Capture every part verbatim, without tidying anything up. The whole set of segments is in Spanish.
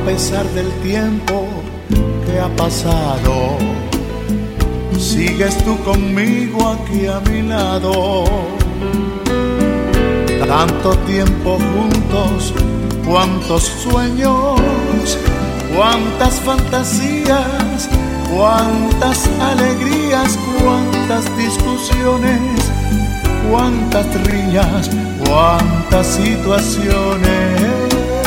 pesar del tiempo que ha pasado, sigues tú conmigo aquí a mi lado. Tanto tiempo juntos, cuántos sueños, cuántas fantasías, cuántas alegrías, cuántas discusiones, cuántas riñas, cuántas situaciones.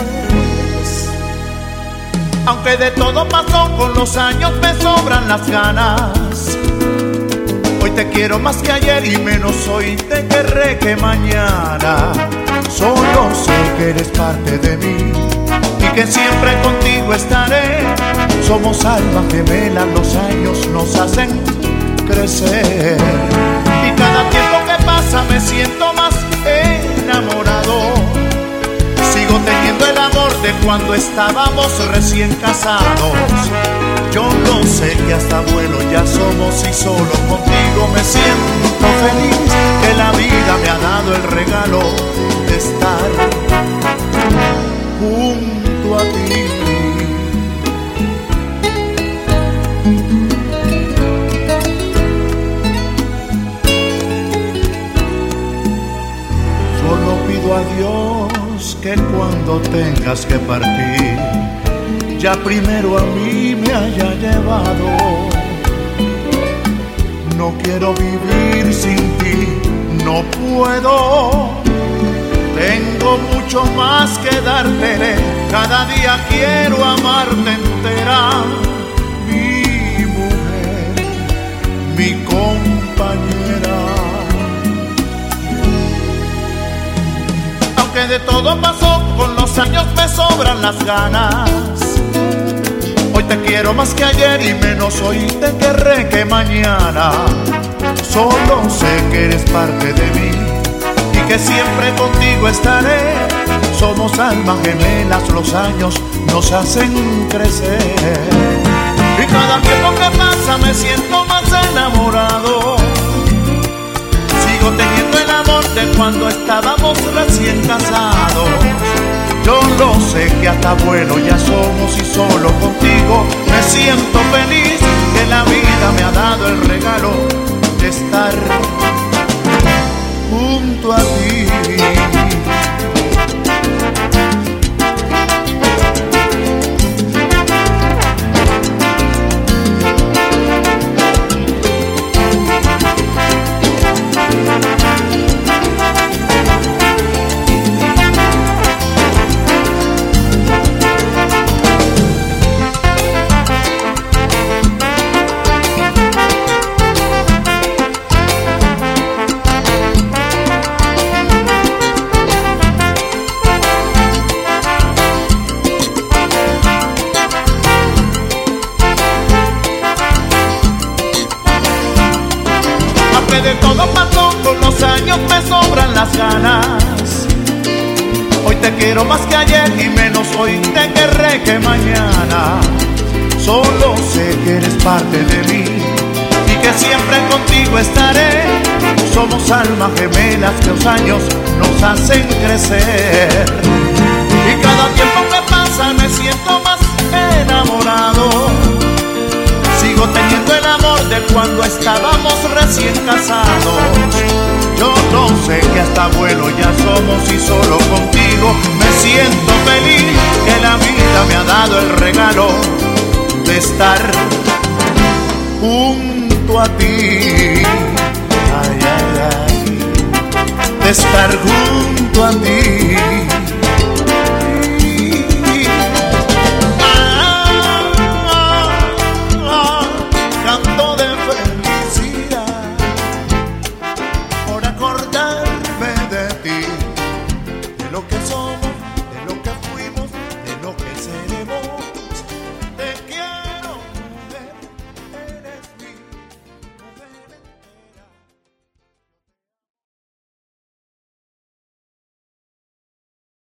Aunque de todo pasó, con los años me sobran las ganas. Hoy te quiero más que ayer y menos hoy te querré que mañana. Solo sé que eres parte de mí y que siempre contigo estaré. Somos almas gemelas, los años nos hacen crecer. Y cada tiempo que pasa me siento más enamorado. Sigo teniendo el amor de cuando estábamos recién casados. Yo no sé que hasta abuelo ya somos y solo contigo me siento feliz. Que la vida me ha dado el regalo de estar junto a ti. Solo pido a Dios que cuando tengas que partir, ya primero a mí me haya llevado. No quiero vivir sin ti, no puedo. Tengo mucho más que darte, cada día quiero amarte entera. Mi mujer, mi compañera. Aunque de todo pasó, con los años me sobran las ganas. Hoy te quiero más que ayer y menos hoy te querré que mañana. Solo sé que eres parte de mí y que siempre contigo estaré. Somos almas gemelas, los años nos hacen crecer. Y cada tiempo que pasa me siento más enamorado. Sigo teniendo el amor de cuando estábamos recién casados. Yo lo sé que hasta abuelo ya somos y solo contigo me siento feliz. Que la vida me ha dado el regalo de estar junto a ti. De todo pasó, con los años me sobran las ganas. Hoy te quiero más que ayer y menos hoy te querré que mañana. Solo sé que eres parte de mí y que siempre contigo estaré. Somos almas gemelas que los años nos hacen crecer. Y cada tiempo que pasa me siento más enamorado. Sigo teniendo el amor de cuando estábamos recién casados. Yo no sé que hasta abuelo ya somos y solo contigo me siento feliz. Que la vida me ha dado el regalo de estar junto a ti. Ay, ay, ay. De estar junto a ti. Lo que somos.